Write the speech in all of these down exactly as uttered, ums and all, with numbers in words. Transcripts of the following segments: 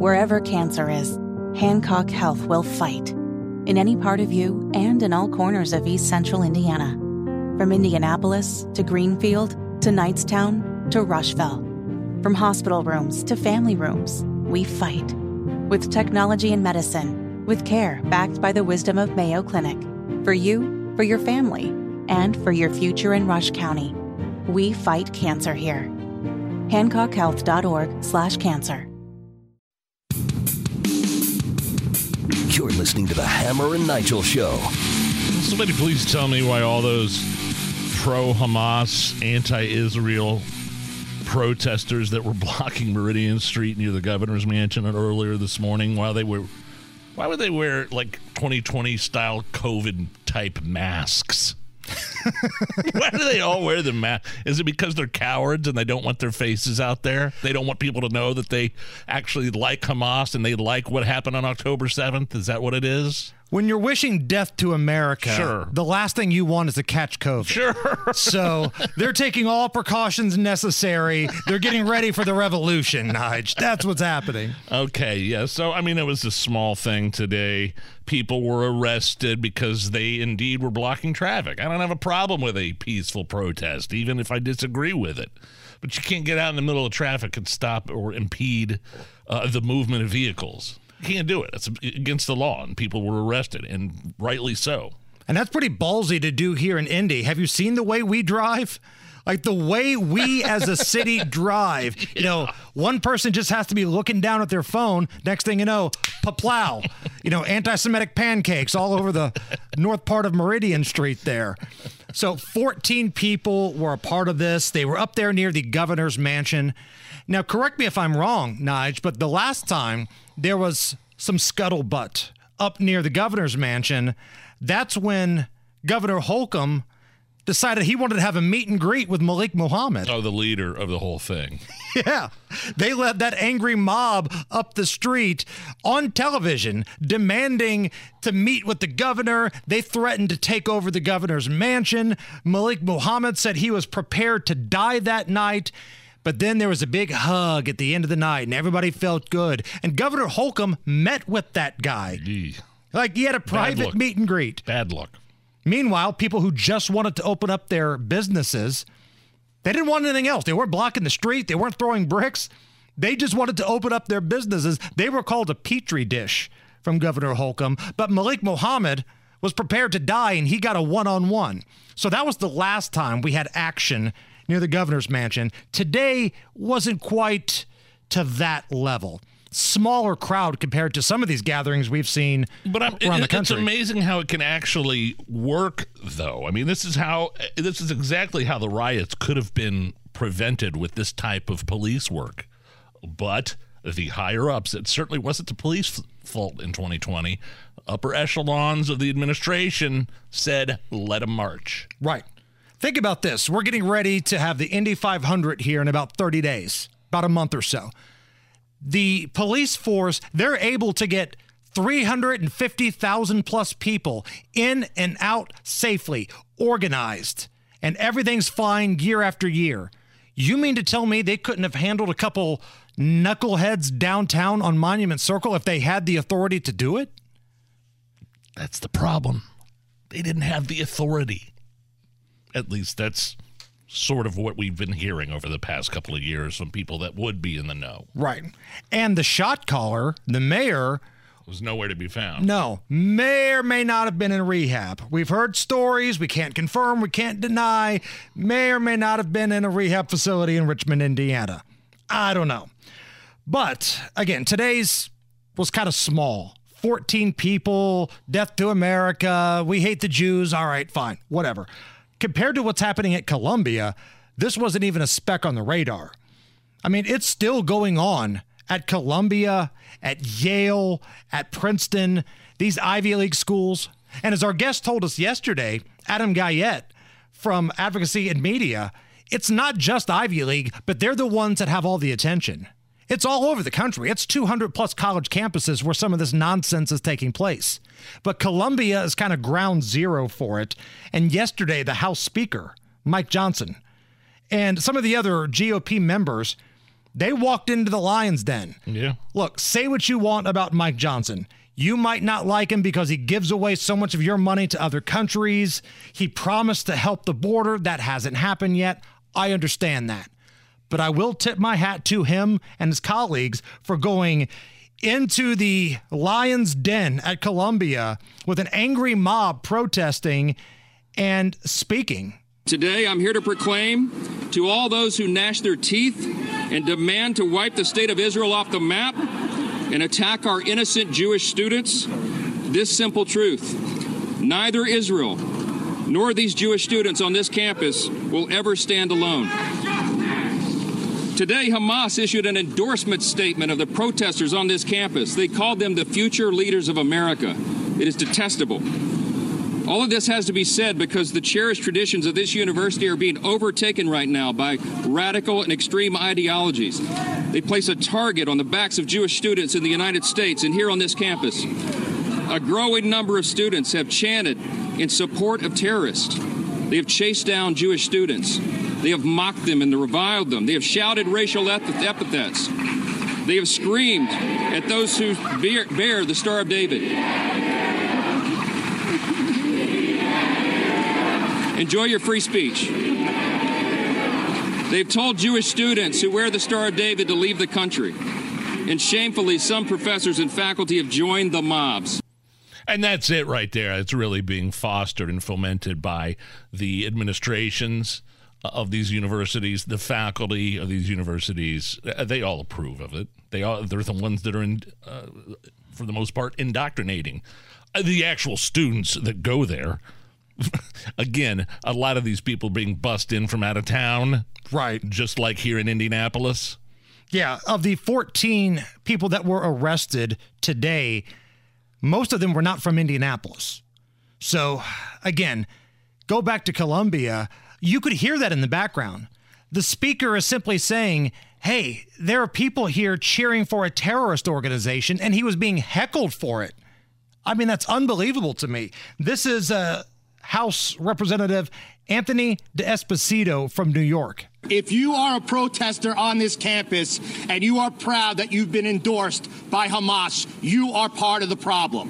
Wherever cancer is, Hancock Health will fight. In any part of you and in all corners of East Central Indiana. From Indianapolis to Greenfield to Knightstown to Rushville. From hospital rooms to family rooms, we fight. With technology and medicine, with care backed by the wisdom of Mayo Clinic. For you, for your family, and for your future in Rush County. We fight cancer here. Hancock Health dot org slash cancer. You're listening to the Hammer and Nigel Show. Somebody please tell me why all those pro-Hamas, anti-Israel protesters that were blocking Meridian Street near the governor's mansion earlier this morning, while they were, why would they wear like twenty twenty style COVID type masks? Why do they all wear the mask? Is it because they're cowards and they don't want their faces out there? They don't want people to know that they actually like Hamas and they like what happened on October seventh? Is that what it is? When you're wishing death to America, sure, the last thing you want is to catch COVID. Sure. So they're taking all precautions necessary. They're getting ready for the revolution, Nige. That's what's happening. Okay, yeah. So, I mean, it was a small thing today. People were arrested because they indeed were blocking traffic. I don't have a problem with a peaceful protest, even if I disagree with it. But you can't get out in the middle of traffic and stop or impede uh, the movement of vehicles. You can't do it. It's against the law, and people were arrested, and rightly so. And that's pretty ballsy to do here in Indy. Have you seen the way we drive? Like the way we as a city drive. You yeah. know, one person just has to be looking down at their phone. Next thing you know, paplow. You know, anti-Semitic pancakes all over the north part of Meridian Street there. So fourteen people were a part of this. They were up there near the governor's mansion. Now, correct me if I'm wrong, Nige, but the last time there was some scuttlebutt up near the governor's mansion, that's when Governor Holcomb decided he wanted to have a meet and greet with Malik Muhammad. Oh, the leader of the whole thing. Yeah. They led that angry mob up the street on television demanding to meet with the governor. They threatened to take over the governor's mansion. Malik Muhammad said he was prepared to die that night. But then there was a big hug at the end of the night, and everybody felt good. And Governor Holcomb met with that guy. Gee. Like he had a private meet and greet. Bad luck. Meanwhile, people who just wanted to open up their businesses, they didn't want anything else. They weren't blocking the street. They weren't throwing bricks. They just wanted to open up their businesses. They were called a petri dish from Governor Holcomb. But Malik Muhammad was prepared to die, and he got a one-on-one. So that was the last time we had action near the governor's mansion. Today wasn't quite to that level. Smaller crowd compared to some of these gatherings we've seen but I'm, around it, the country. It's amazing how it can actually work, though. I mean, this is how this is exactly how the riots could have been prevented with this type of police work. But the higher ups, it certainly wasn't the police fault in twenty twenty. Upper echelons of the administration said, let them march. Right. Think about this. We're getting ready to have the Indy five hundred here in about thirty days, about a month or so. The police force, they're able to get three hundred fifty thousand plus people in and out safely, organized, and everything's fine year after year. You mean to tell me they couldn't have handled a couple knuckleheads downtown on Monument Circle if they had the authority to do it? That's the problem. They didn't have the authority. At least that's sort of what we've been hearing over the past couple of years from people that would be in the know. Right. And the shot caller, the mayor, was nowhere to be found. No, may or may not have been in rehab. We've heard stories. We can't confirm. We can't deny. May or may not have been in a rehab facility in Richmond, Indiana. I don't know. But again, today's was kind of small. fourteen people, death to America. We hate the Jews. All right, fine, whatever. Compared to what's happening at Columbia, this wasn't even a speck on the radar. I mean, it's still going on at Columbia, at Yale, at Princeton, these Ivy League schools. And as our guest told us yesterday, Adam Guyette from Advocacy and Media, it's not just Ivy League, but they're the ones that have all the attention. It's all over the country. It's two hundred plus college campuses where some of this nonsense is taking place. But Columbia is kind of ground zero for it. And yesterday, the House Speaker, Mike Johnson, and some of the other G O P members, They walked into the Lions' Den. Yeah. Look, say what you want about Mike Johnson. You might not like him because he gives away so much of your money to other countries. He promised to help the border. That hasn't happened yet. I understand that. But I will tip my hat to him and his colleagues for going into the Lions' Den at Columbia with an angry mob protesting and speaking. Today, I'm here to proclaim to all those who gnash their teeth and demand to wipe the state of Israel off the map and attack our innocent Jewish students this simple truth. Neither Israel nor these Jewish students on this campus will ever stand alone. Today, Hamas issued an endorsement statement of the protesters on this campus. They called them the future leaders of America. It is detestable. All of this has to be said because the cherished traditions of this university are being overtaken right now by radical and extreme ideologies. They place a target on the backs of Jewish students in the United States and here on this campus. A growing number of students have chanted in support of terrorists. They have chased down Jewish students. They have mocked them and reviled them. They have shouted racial epithets. They have screamed at those who bear, bear the Star of David. Enjoy your free speech. They've told Jewish students who wear the Star of David to leave the country. And shamefully, some professors and faculty have joined the mobs. And that's it right there. It's really being fostered and fomented by the administrations of these universities, the faculty of these universities. They all approve of it. They all, they're the ones that are, in, uh, for the most part, indoctrinating the actual students that go there. Again, a lot of these people being bussed in from out of town. Right. Just like here in Indianapolis. Yeah, of the fourteen people that were arrested today, most of them were not from Indianapolis. So, again, go back to Columbia. You could hear that in the background. The speaker is simply saying, hey, there are people here cheering for a terrorist organization, and he was being heckled for it. I mean, that's unbelievable to me. This is uh, House Representative Anthony D'Esposito from New York. If you are a protester on this campus and you are proud that you've been endorsed by Hamas, you are part of the problem.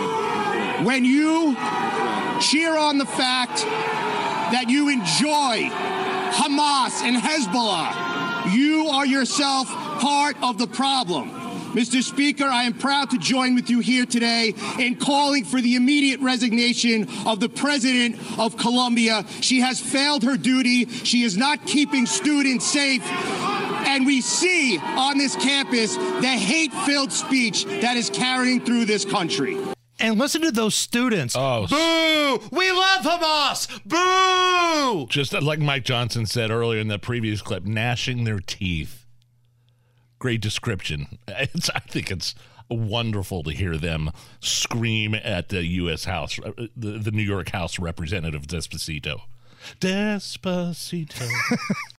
When you cheer on the fact that you enjoy Hamas and Hezbollah, you are yourself part of the problem. Mister Speaker, I am proud to join with you here today in calling for the immediate resignation of the president of Columbia. She has failed her duty. She is not keeping students safe. And we see on this campus the hate-filled speech that is carrying through this country. And listen to those students. Oh, boo! We love Hamas! Boo! Just like Mike Johnson said earlier in the previous clip, gnashing their teeth. Great description. It's, I think it's wonderful to hear them scream at the U S House, the, the New York House Representative D'Esposito. Despacito.